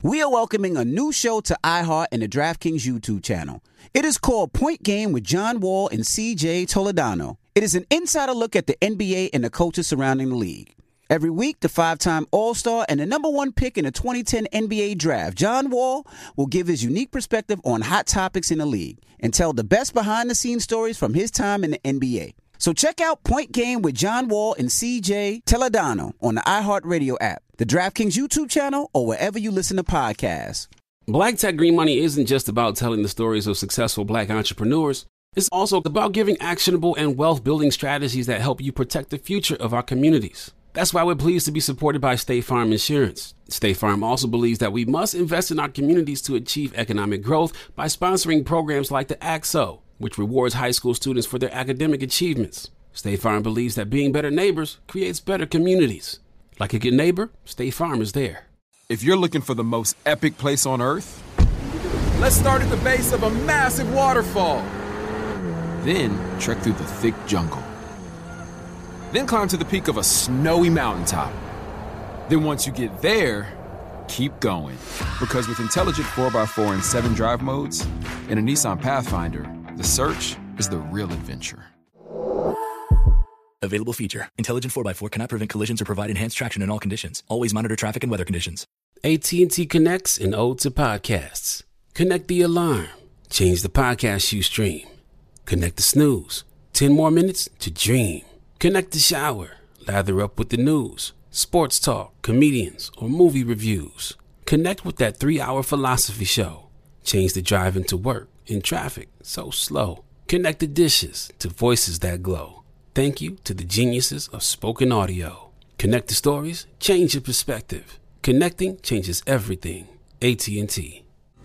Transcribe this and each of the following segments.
We are welcoming a new show to iHeart and the DraftKings YouTube channel. It is called Point Game with John Wall and CJ Toledano. It is an insider look at the NBA and the coaches surrounding the league. Every week, the 5-time All-Star and the number one pick in the 2010 NBA Draft, John Wall, will give his unique perspective on hot topics in the league and tell the best behind-the-scenes stories from his time in the NBA. So check out Point Game with John Wall and CJ Toledano on the iHeartRadio app, the DraftKings YouTube channel, or wherever you listen to podcasts. Black Tech Green Money isn't just about telling the stories of successful Black entrepreneurs. It's also about giving actionable and wealth-building strategies that help you protect the future of our communities. That's why we're pleased to be supported by State Farm Insurance. State Farm also believes that we must invest in our communities to achieve economic growth by sponsoring programs like the ACT-SO, which rewards high school students for their academic achievements. State Farm believes that being better neighbors creates better communities. Like a good neighbor, State Farm is there. If you're looking for the most epic place on Earth, let's start at the base of a massive waterfall. Then trek through the thick jungle. Then climb to the peak of a snowy mountaintop. Then once you get there, keep going. Because with intelligent 4x4 and 7 drive modes and a Nissan Pathfinder, the search is the real adventure. Available feature. Intelligent 4x4 cannot prevent collisions or provide enhanced traction in all conditions. Always monitor traffic and weather conditions. AT&T connects an ode to podcasts. Connect the alarm. Change the podcast you stream. Connect the snooze. 10 more minutes to dream. Connect the shower. Lather up with the news, sports talk, comedians, or movie reviews. Connect with that 3-hour philosophy show. Change the drive into work in traffic so slow. Connect the dishes to voices that glow. Thank you to the geniuses of spoken audio. Connect the stories, change your perspective. Connecting changes everything. AT&T.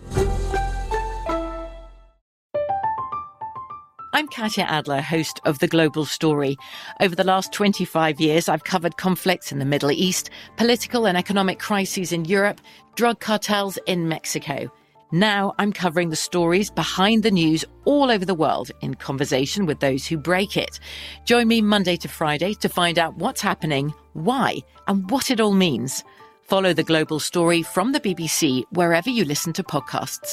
I'm Katya Adler, host of The Global Story. Over the last 25 years, I've covered conflicts in the Middle East, political and economic crises in Europe, drug cartels in Mexico. Now I'm covering the stories behind the news all over the world in conversation with those who break it. Join me Monday to Friday to find out what's happening, why, and what it all means. Follow The Global Story from the BBC wherever you listen to podcasts.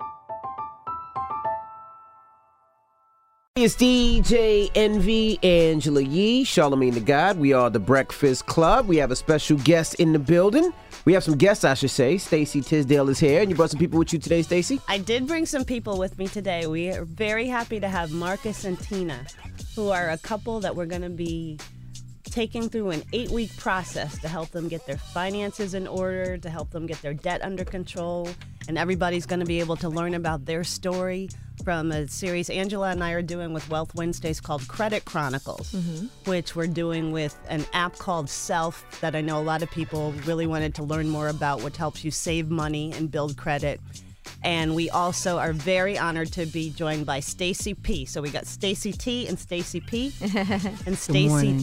It's DJ Envy, Angela Yee, Charlamagne the God. We are the Breakfast Club. We have a special guest in the building. We have some guests, I should say. Stacey Tisdale is here, and you brought some people with you today, Stacey? I did bring some people with me today. We are very happy to have Marcus and Tina, who are a couple that we're going to be taking through an 8-week process to help them get their finances in order, to help them get their debt under control, and everybody's going to be able to learn about their story from a series Angela and I are doing with Wealth Wednesdays called Credit Chronicles, which we're doing with an app called Self that I know a lot of people really wanted to learn more about, which helps you save money and build credit. And we also are very honored to be joined by Stacey P. So we got Stacey T and Stacey P. And Stacey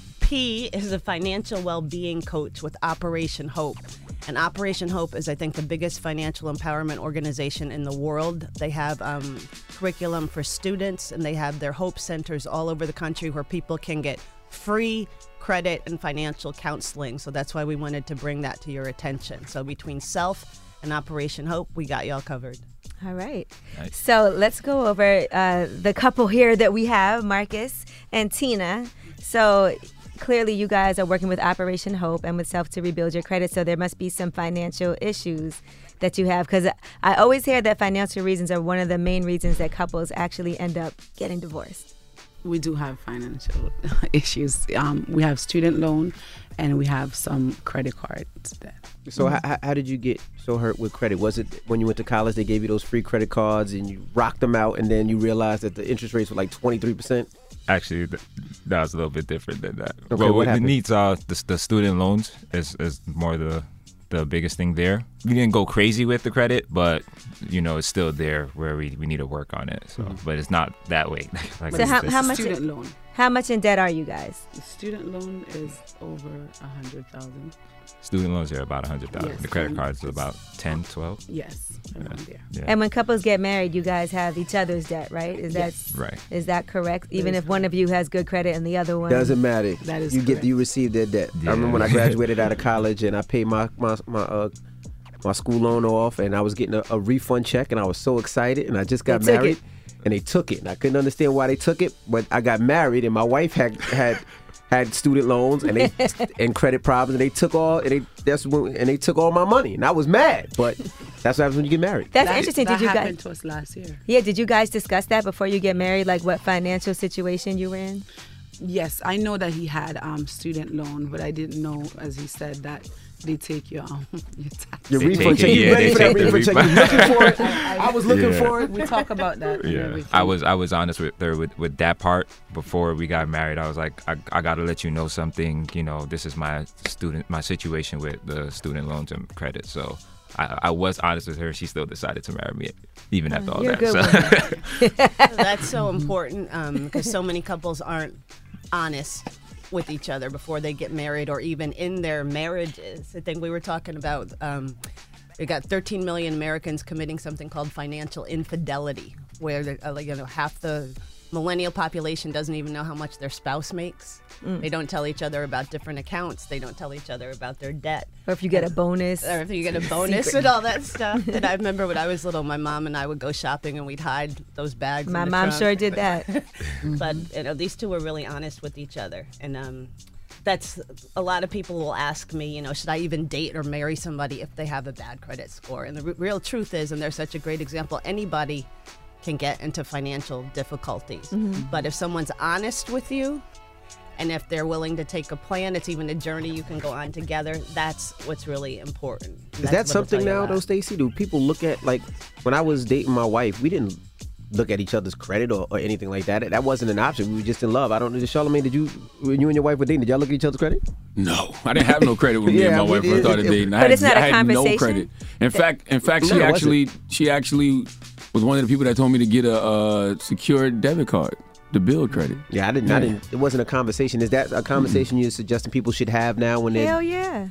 P is a financial well-being coach with Operation Hope. And Operation Hope is, I think, the biggest financial empowerment organization in the world. They have curriculum for students, and they have their Hope Centers all over the country where people can get free credit and financial counseling. So that's why we wanted to bring that to your attention. So between Self and Operation Hope, we got y'all covered. All right. Nice. So let's go over the couple here that we have, Marcus and Tina. So clearly you guys are working with Operation Hope and with Self to rebuild your credit, so there must be some financial issues that you have, because I always hear that financial reasons are one of the main reasons that couples actually end up getting divorced. We do have financial issues. We have student loan and we have some credit cards debt. So how did you get so hurt with credit? Was it when you went to college they gave you those free credit cards and you rocked them out and then you realized that the interest rates were like 23%? Actually, that was a little bit different than that. Okay, well, what the happened? needs are the student loans is more the biggest thing there. We didn't go crazy with the credit, but it's still there where we need to work on it. So, but it's not that way. So how much student loan? How much in debt are you guys? The student loan is over 100,000. Student loans are about 100,000. Yes, The credit cards are about 10, 12. Yes, around there. Yeah. And when couples get married, you guys have each other's debt, right? Right. Is that correct? Even if one of you has good credit and the other one Doesn't matter. That is you correct. receive their debt. Yeah. I remember when I graduated out of college and I paid my my school loan off, and I was getting a refund check, and I was so excited, and I just got married, and they took it, and I couldn't understand why they took it, but I got married, and my wife had student loans and credit problems, and they took all my money, and I was mad. But that's what happens when you get married. That's interesting. That happened to us last year. Yeah, did you guys discuss that before you get married? Like what financial situation you were in? Yes, I know that he had student loan, but I didn't know, as he said, that they take your tax. Your refund check. You ready for that refund check? You looking for it? I was looking for it. We talk about that. Yeah, I was honest with her with that part before we got married. I was like, I gotta let you know something. You know, this is my situation with the student loans and credit. So I was honest with her. She still decided to marry me, even after all that. So. That's so important because so many couples aren't honest with each other before they get married or even in their marriages. I think we were talking about we got 13 million Americans committing something called financial infidelity, where half the millennial population doesn't even know how much their spouse makes. They don't tell each other about different accounts. They don't tell each other about their debt. Or if you get a bonus. Or if you get a bonus and all that stuff. And I remember when I was little, my mom and I would go shopping and we'd hide those bags. My in the mom trunk. sure did that. But these two were really honest with each other. And that's a lot of people will ask me, should I even date or marry somebody if they have a bad credit score? And the real truth is, and they're such a great example, anybody can get into financial difficulties. But if someone's honest with you, and if they're willing to take a plan, it's even a journey you can go on together. That's what's really important. Is that something now, though, Stacey? Do people look at, like, when I was dating my wife, we didn't look at each other's credit or anything like that. That wasn't an option. We were just in love. I don't know. Charlamagne, when you and your wife were dating, did y'all look at each other's credit? No, I didn't have no credit when me and my wife first started dating. But it's not a conversation. No credit. In fact, she actually was one of the people that told me to get a secured debit card to build credit. Yeah, I didn't. It wasn't a conversation. Is that a conversation you're suggesting people should have now when they're... Hell yeah.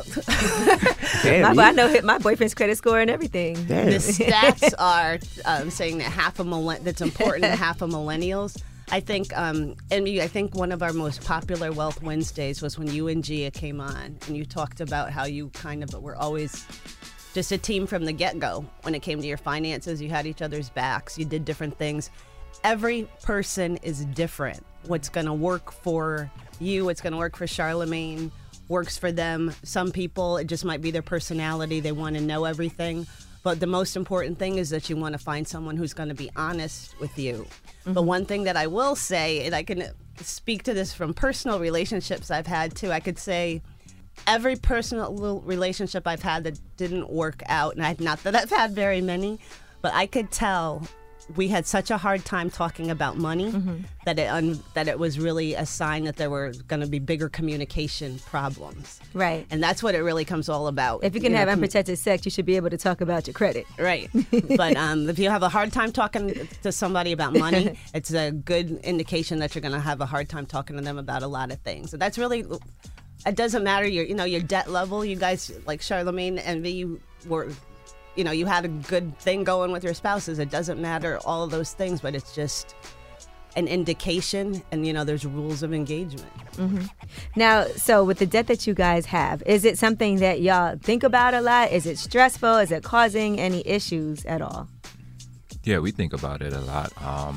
Damn, I know my boyfriend's credit score and everything. Damn. The stats are saying that that's important to half of millennials. I think, and I think one of our most popular Wealth Wednesdays was when you and Gia came on, and you talked about how you kind of were always just a team from the get-go when it came to your finances. You had each other's backs. You did different things. Every person is different. What's going to work for you, what's going to work for Charlamagne, works for them. Some people, it just might be their personality. They want to know everything. But the most important thing is that you want to find someone who's going to be honest with you. But one thing that I will say, and I can speak to this from personal relationships I've had too, I could say every personal relationship I've had that didn't work out, and not that I've had very many, but I could tell we had such a hard time talking about money that it was really a sign that there were going to be bigger communication problems. Right. And that's what it really comes all about. If you can have unprotected sex, you should be able to talk about your credit. Right. But if you have a hard time talking to somebody about money, it's a good indication that you're going to have a hard time talking to them about a lot of things. So that's really, it doesn't matter your debt level. You guys, like Charlamagne and V, were... you had a good thing going with your spouses. It doesn't matter all of those things, but it's just an indication, and there's rules of engagement. Now, so with the debt that you guys have, is it something that y'all think about a lot? Is it stressful? Is it causing any issues at all? Yeah, we think about it a lot.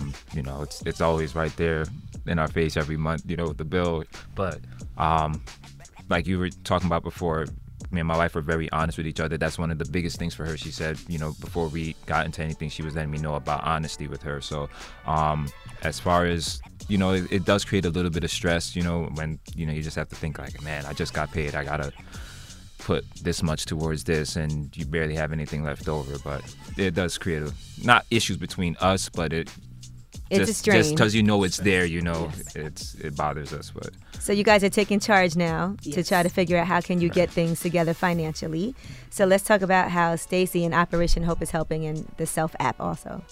It's always right there in our face every month, with the bill. But like you were talking about before, me and my wife were very honest with each other. That's one of the biggest things for her. She said, before we got into anything, she was letting me know about honesty with her. So as far as, it does create a little bit of stress, when, you just have to think like, man, I just got paid. I got to put this much towards this, and you barely have anything left over. But it does create not issues between us, but it's a strain. Just because it's there, yes. It bothers us. But so you guys are taking charge now to try to figure out how can you get things together financially. So let's talk about how Stacey and Operation Hope is helping in the Self app also.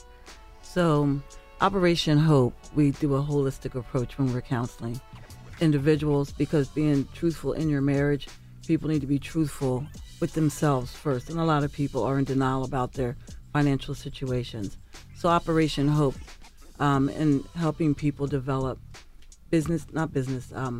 So Operation Hope, we do a holistic approach when we're counseling individuals, because being truthful in your marriage, people need to be truthful with themselves first. And a lot of people are in denial about their financial situations. So Operation Hope, and helping people develop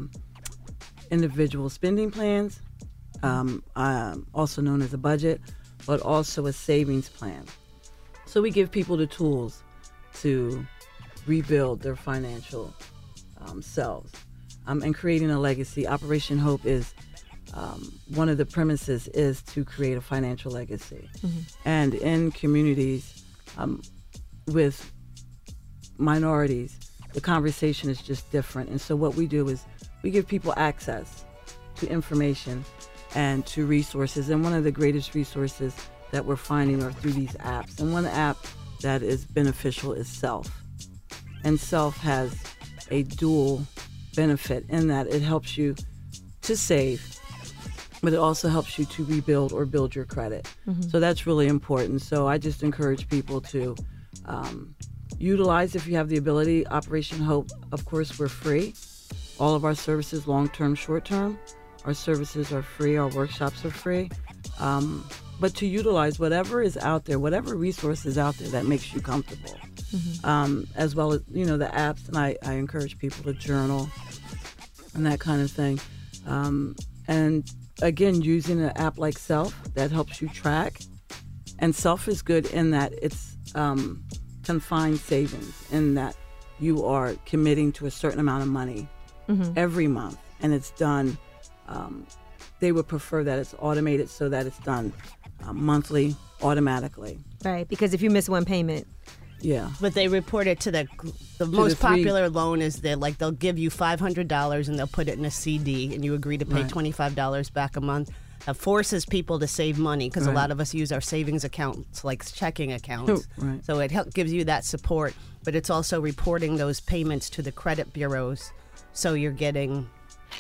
individual spending plans, also known as a budget, but also a savings plan. So we give people the tools to rebuild their financial selves and creating a legacy. Operation Hope is one of the premises is to create a financial legacy. And in communities with minorities, the conversation is just different. And so what we do is we give people access to information and to resources. And one of the greatest resources that we're finding are through these apps. And one app that is beneficial is Self. And Self has a dual benefit in that it helps you to save, but it also helps you to rebuild or build your credit. So that's really important. So I just encourage people to utilize, if you have the ability, Operation Hope. Of course, we're free. All of our services, long-term, short-term, our services are free. Our workshops are free. But to utilize whatever is out there, whatever resource is out there that makes you comfortable, as well as, the apps. And I encourage people to journal and that kind of thing. And again, using an app like Self that helps you track. And Self is good in that it's confined savings, in that you are committing to a certain amount of money every month, and it's done. They would prefer that it's automated so that it's done monthly, automatically. Right, because if you miss one payment. Yeah. But they report it to the most popular loan is that they'll give you $500 and they'll put it in a CD and you agree to pay $25 back a month. That forces people to save money because a lot of us use our savings accounts like checking accounts. So it gives you that support, but it's also reporting those payments to the credit bureaus. So you're getting,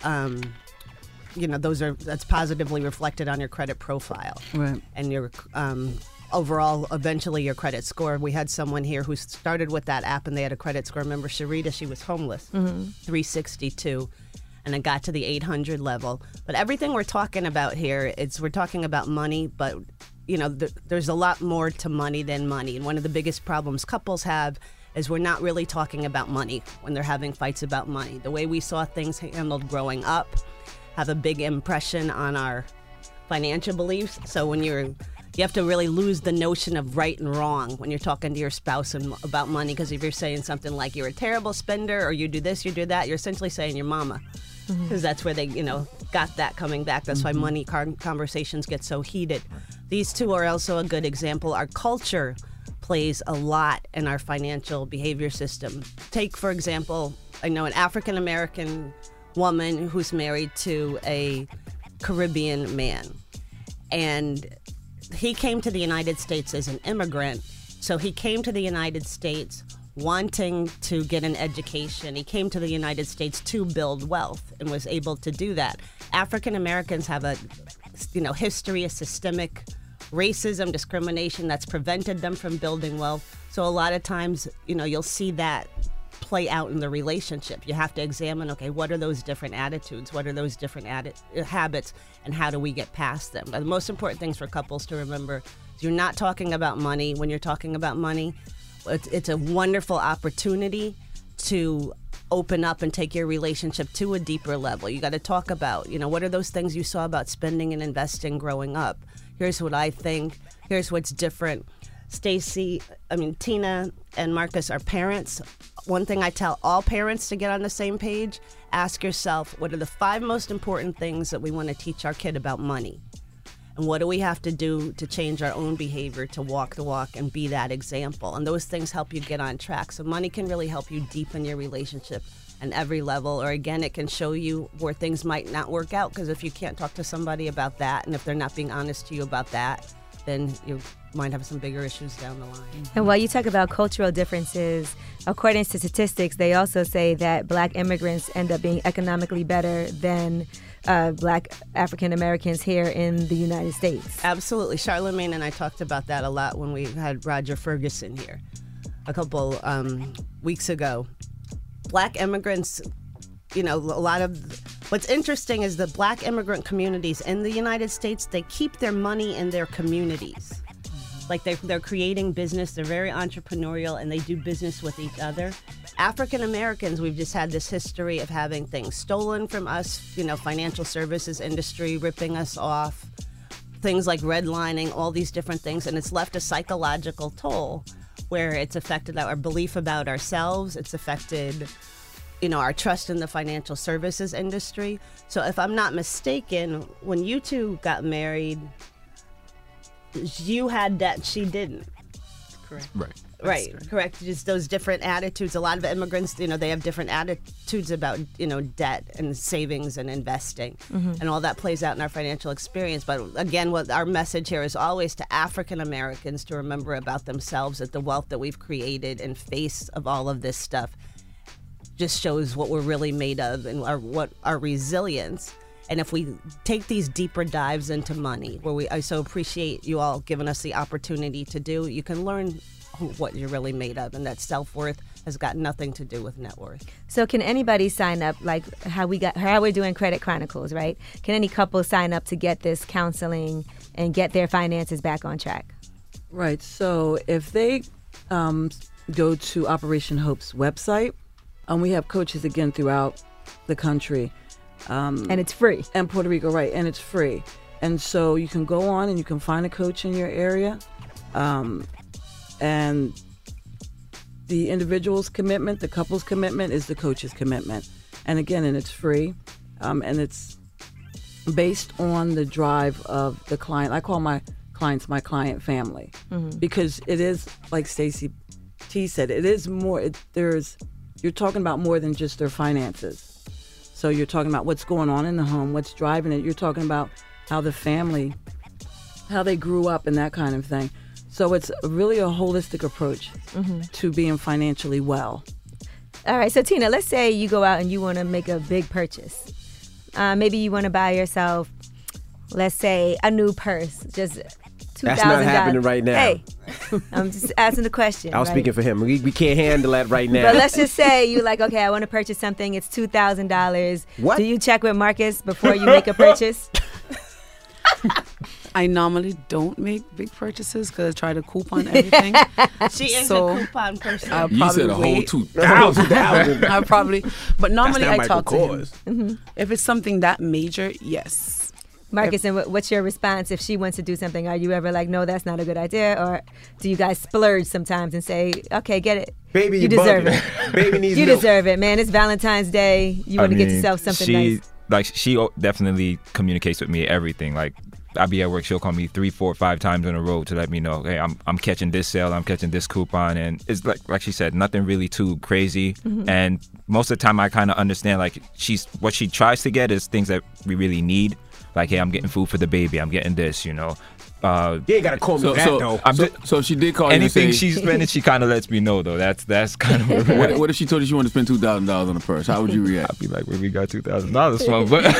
that's positively reflected on your credit profile. Right. And your overall, eventually your credit score. We had someone here who started with that app and they had a credit score. Remember Sharita, she was homeless, 362. And it got to the 800 level. But everything we're talking about here, we're talking about money, but there's a lot more to money than money. And one of the biggest problems couples have is we're not really talking about money when they're having fights about money. The way we saw things handled growing up have a big impression on our financial beliefs. So when you have to really lose the notion of right and wrong when you're talking to your spouse about money, because if you're saying something like you're a terrible spender or you do this, you do that, you're essentially saying your mama. Because that's where they, got that coming back. That's why money conversations get so heated. These two are also a good example. Our culture plays a lot in our financial behavior system. Take, for example, I know an African-American woman who's married to a Caribbean man. And he came to the United States as an immigrant. So he came to the United States wanting to get an education. He came to the United States to build wealth and was able to do that. African Americans have a history of systemic racism, discrimination that's prevented them from building wealth. So a lot of times, you'll see that play out in the relationship. You have to examine, okay, what are those different attitudes? What are those different habits? And how do we get past them? But the most important things for couples to remember is you're not talking about money. When you're talking about money, it's a wonderful opportunity to open up and take your relationship to a deeper level. You got to talk about, what are those things you saw about spending and investing growing up? Here's what I think. Here's what's different. Tina and Marcus are parents. One thing I tell all parents to get on the same page, ask yourself, what are the 5 most important things that we want to teach our kid about money? And what do we have to do to change our own behavior to walk the walk and be that example? And those things help you get on track. So money can really help you deepen your relationship at every level. Or again, it can show you where things might not work out, because if you can't talk to somebody about that, and if they're not being honest to you about that, then you might have some bigger issues down the line. And while you talk about cultural differences, according to statistics, they also say that Black immigrants end up being economically better than Black African Americans here in the United States. Absolutely. Charlamagne and I talked about that a lot when we had Roger Ferguson here a couple weeks ago. Black immigrants, a lot of what's interesting is the Black immigrant communities in the United States, they keep their money in their communities. Like they're creating business, they're very entrepreneurial, and they do business with each other. African Americans, we've just had this history of having things stolen from us, financial services industry ripping us off, things like redlining, all these different things, and it's left a psychological toll where it's affected our belief about ourselves. It's affected, our trust in the financial services industry. So if I'm not mistaken, when you two got married, you had debt, she didn't. Correct. Right, correct. Just those different attitudes. A lot of immigrants, they have different attitudes about, debt and savings and investing. And all that plays out in our financial experience. But again, what our message here is always to African Americans to remember about themselves, that the wealth that we've created in face of all of this stuff just shows what we're really made of and what our resilience. And if we take these deeper dives into money, I so appreciate you all giving us the opportunity to do, you can learn what you're really made of, and that self-worth has got nothing to do with net worth. So can anybody sign up, like how we're doing Credit Chronicles, right? Can any couple sign up to get this counseling and get their finances back on track? Right. So if they go to Operation Hope's website, we have coaches again throughout the country. And it's free. And Puerto Rico, right, and it's free. And so you can go on and you can find a coach in your area. And the individual's commitment, the couple's commitment is the coach's commitment. And again, it's free. And it's based on the drive of the client. I call my clients my client family. Because it is, like Stacey T said, it is more, you're talking about more than just their finances. So you're talking about what's going on in the home, what's driving it. You're talking about how the family, how they grew up and that kind of thing. So it's really a holistic approach to being financially well. All right. So, Tina, let's say you go out and you want to make a big purchase. Maybe you want to buy yourself, let's say, a new purse. Just $2,000. That's not happening right now. Hey, I'm just asking the question. I was speaking for him. We can't handle that right now. But let's just say you're like, okay, I want to purchase something. It's $2,000. What? Do you check with Marcus before you make a purchase? I normally don't make big purchases because I try to coupon everything. She is a coupon person. You said a whole 2,000. I probably, but normally I Michael talk Kors. to him. If it's something that major, yes. Marcus, and what's your response if she wants to do something? Are you ever like, no, that's not a good idea? Or do you guys splurge sometimes and say, okay, get it. Baby, you deserve it. Baby needs You milk. deserve it, man. It's Valentine's Day. You want to get yourself something nice. Like, she definitely communicates with me everything. Like, I'll be at work, she'll call me 3, 4, 5 times in a row to let me know, hey, I'm catching this sale, I'm catching this coupon. And it's like she said, nothing really too crazy. And most of the time I kind of understand, like, what she tries to get is things that we really need. Like, hey, I'm getting food for the baby, I'm getting this, you know. You ain't got to call me that, though. So she did call anything you. she's spending, she kind of lets me know, though. That's kind of where we're at. What if she told you she wanted to spend $2,000 on a purse? How would you react? I'd be like, where we got $2,000 from? But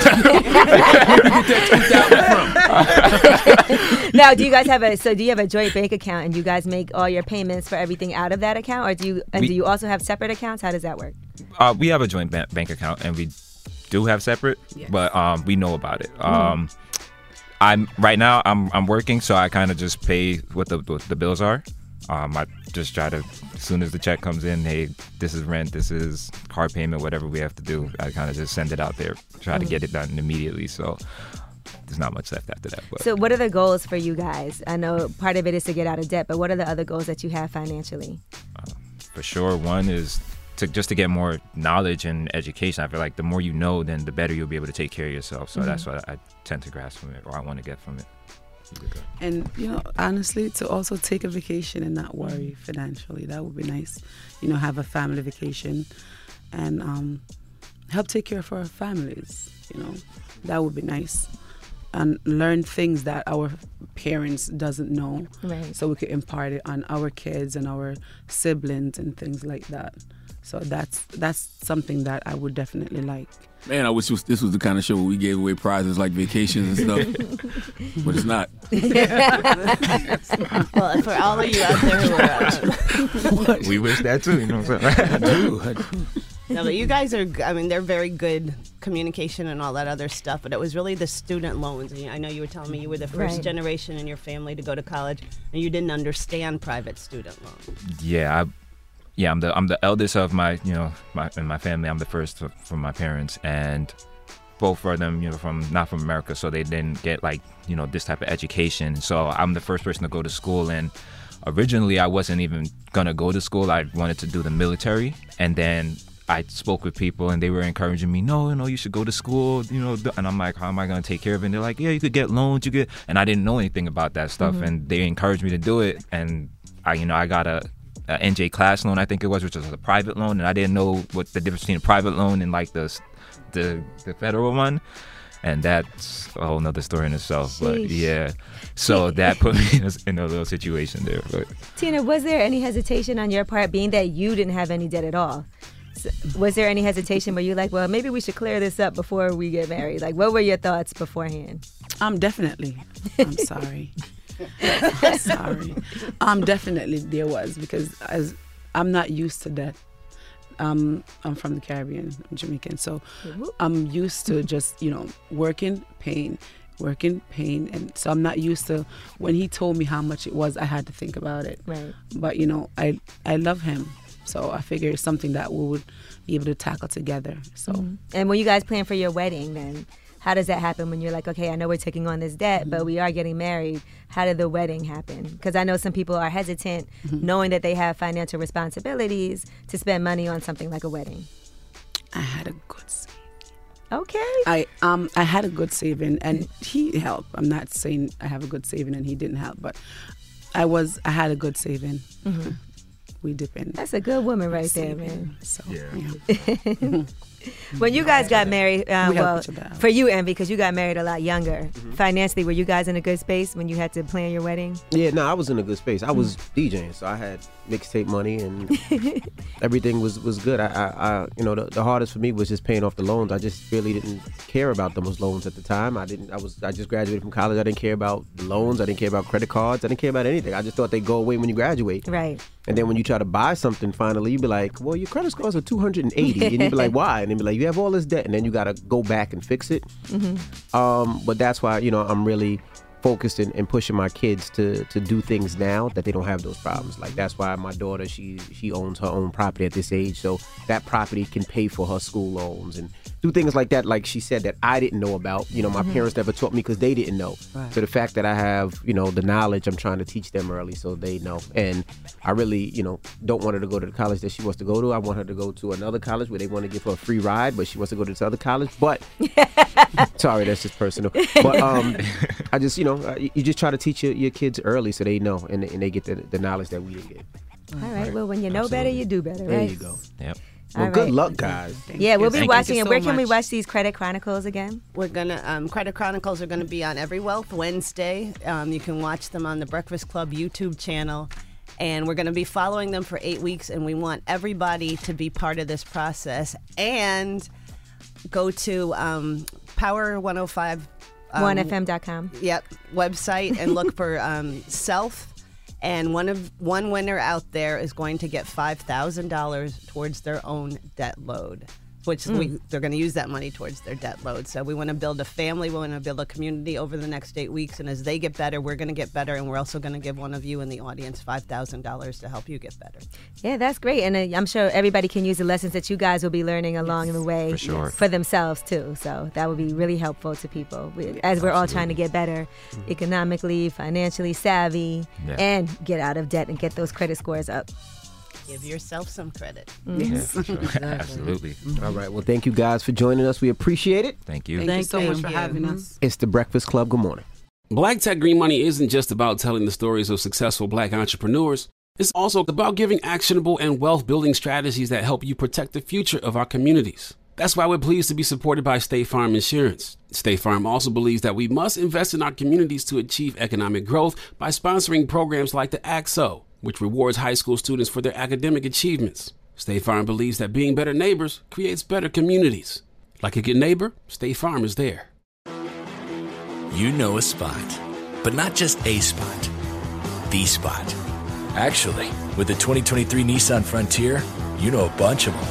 Now, do you guys have do you have a joint bank account and you guys make all your payments for everything out of that account? Or do you also have separate accounts? How does that work? We have a joint bank account, and we do have separate, but we know about it. I'm working, so I kind of just pay what the bills are. I just try to, as soon as the check comes in, hey, this is rent, this is car payment, whatever we have to do, I kind of just send it out there, try to get it done immediately. So there's not much left after that. But. So what are the goals for you guys? I know part of it is to get out of debt, but what are the other goals that you have financially? For sure, one is to get more knowledge and education. I feel like the more you know, then the better you'll be able to take care of yourself. So that's what I tend to grasp from it, or I want to get from it. And, honestly, to also take a vacation and not worry financially. That would be nice. Have a family vacation and help take care of our families, That would be nice. And learn things that our parents doesn't know. Right. So we could impart it on our kids and our siblings and things like that. So that's something that I would definitely like. Man, I wish this was the kind of show where we gave away prizes like vacations and stuff. But it's not. Well, for all of you out there who are... We wish that too, you know what I'm saying? I do. No, but you guys are, they're very good communication and all that other stuff, but it was really the student loans. I know you were telling me you were the first generation in your family to go to college, and you didn't understand private student loans. Yeah, I'm the eldest of my family. I'm the first from my parents, and both of them, not from America, so they didn't get like, this type of education. So I'm the first person to go to school, and originally I wasn't even gonna go to school. I wanted to do the military, and then I spoke with people and they were encouraging me, no, you should go to school, and I'm like, how am I going to take care of it? And they're like, yeah, you could get loans, and I didn't know anything about that stuff. And they encouraged me to do it. And I got a NJ class loan, I think it was, which was a private loan. And I didn't know what the difference between a private loan and like the federal one. And that's a whole nother story in itself. Sheesh. But yeah, so that put me in a little situation there. But Tina, was there any hesitation on your part, being that you didn't have any debt at all? Was there any hesitation where you're like, well, maybe we should clear this up before we get married? Like, what were your thoughts beforehand? Definitely. I'm sorry. I'm sorry. Definitely there was, because I'm not used to that. I'm from the Caribbean. I'm Jamaican. So I'm used to just, working, paying. And so I'm not used to, when he told me how much it was, I had to think about it. Right. But, I love him. So I figure it's something that we would be able to tackle together. So. And when you guys plan for your wedding, then how does that happen when you're like, okay, I know we're taking on this debt, but we are getting married. How did the wedding happen? Because I know some people are hesitant knowing that they have financial responsibilities to spend money on something like a wedding. I had a good saving. Okay. I had a good saving, and he helped. I'm not saying I have a good saving and he didn't help, but I had a good saving. We dip in. That's a good woman right there, man. So, yeah. When you guys got married, for you, Envy, because you got married a lot younger, financially, were you guys in a good space when you had to plan your wedding? Yeah, no, I was in a good space. I was DJing, so I had mixtape money and everything was good. I the hardest for me was just paying off the loans. I just really didn't care about those loans at the time. I just graduated from college. I didn't care about the loans. I didn't care about credit cards. I didn't care about anything. I just thought they'd go away when you graduate. Right. And then when you try to buy something, finally, you'd be like, well, your credit scores are 280. And you'd be like, why? And they'd be like, you have all this debt. And then you got to go back and fix it. But that's why, I'm really focused in pushing my kids to do things now that they don't have those problems. Like, that's why my daughter, she owns her own property at this age. So that property can pay for her school loans and do things like that, like she said, that I didn't know about. My parents never taught me because they didn't know. Right. So the fact that I have, the knowledge, I'm trying to teach them early so they know. And I really, don't want her to go to the college that she wants to go to. I want her to go to another college where they want to give her a free ride, but she wants to go to this other college. But, sorry, that's just personal. But I just, you just try to teach your kids early so they know and they get the knowledge that we didn't get. All right. Well, when you know better, you do better, right? There you go. Yep. Well, good luck, guys. We'll be watching. And where can we watch these Credit Chronicles again? We're gonna Credit Chronicles are gonna be on Every Wealth Wednesday. You can watch them on the Breakfast Club YouTube channel, and we're gonna be following them for 8 weeks. And we want everybody to be part of this process and go to Power 105 1FM.com. Yep, website and look for Self. And one winner out there is going to get $5,000 towards their own debt load, which they're going to use that money towards their debt load. So we want to build a family. We want to build a community over the next 8 weeks. And as they get better, we're going to get better. And we're also going to give one of you in the audience $5,000 to help you get better. Yeah, that's great. And I'm sure everybody can use the lessons that you guys will be learning along the way for themselves, too. So that would be really helpful to people as we're all trying to get better economically, financially savvy, and get out of debt and get those credit scores up. Give yourself some credit. Yeah, for sure. Absolutely. All right. Well, thank you guys for joining us. We appreciate it. Thank you. Thank you so much for having us. It's the Breakfast Club. Good morning. Black Tech Green Money isn't just about telling the stories of successful Black entrepreneurs. It's also about giving actionable and wealth-building strategies that help you protect the future of our communities. That's why we're pleased to be supported by State Farm Insurance. State Farm also believes that we must invest in our communities to achieve economic growth by sponsoring programs like the ACT-SO, which rewards high school students for their academic achievements. State Farm believes that being better neighbors creates better communities. Like a good neighbor, State Farm is there. You know a spot, but not just a spot, the spot. Actually, with the 2023 Nissan Frontier, you know a bunch of them.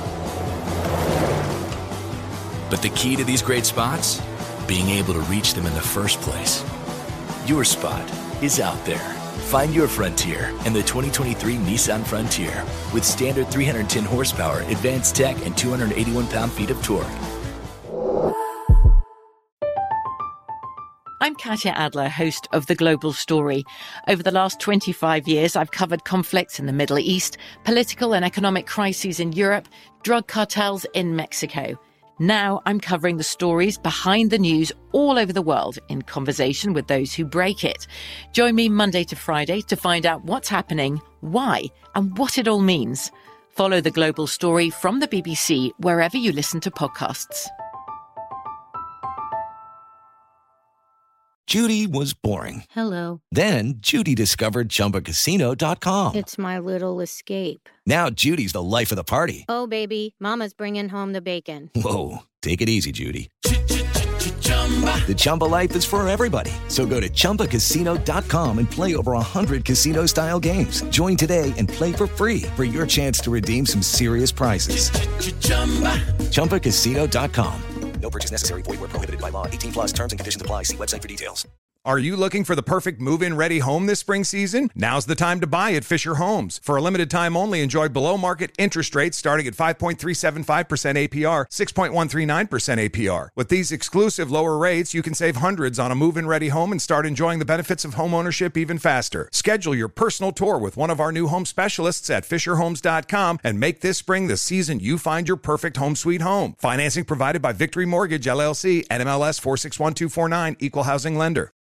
But the key to these great spots? Being able to reach them in the first place. Your spot is out there. Find your Frontier in the 2023 Nissan Frontier with standard 310 horsepower, advanced tech, and 281 pound-feet of torque. I'm Katya Adler, host of The Global Story. Over the last 25 years, I've covered conflicts in the Middle East, political and economic crises in Europe, drug cartels in Mexico. Now I'm covering the stories behind the news all over the world in conversation with those who break it. Join me Monday to Friday to find out what's happening, why, and what it all means. Follow The Global Story from the BBC wherever you listen to podcasts. Judy was boring. Hello. Then Judy discovered ChumbaCasino.com. It's my little escape. Now Judy's the life of the party. Oh, baby, mama's bringing home the bacon. Whoa, take it easy, Judy. The Chumba life is for everybody. So go to ChumbaCasino.com and play over 100 casino-style games. Join today and play for free for your chance to redeem some serious prizes. ChumbaCasino.com. No purchase necessary. Void where prohibited by law. 18 plus terms and conditions apply. See website for details. Are you looking for the perfect move-in ready home this spring season? Now's the time to buy at Fisher Homes. For a limited time only, enjoy below-market interest rates starting at 5.375% APR, 6.139% APR. With these exclusive lower rates, you can save hundreds on a move-in ready home and start enjoying the benefits of home ownership even faster. Schedule your personal tour with one of our new home specialists at FisherHomes.com and make this spring the season you find your perfect home sweet home. Financing provided by Victory Mortgage, LLC, NMLS 461249, Equal Housing Lender.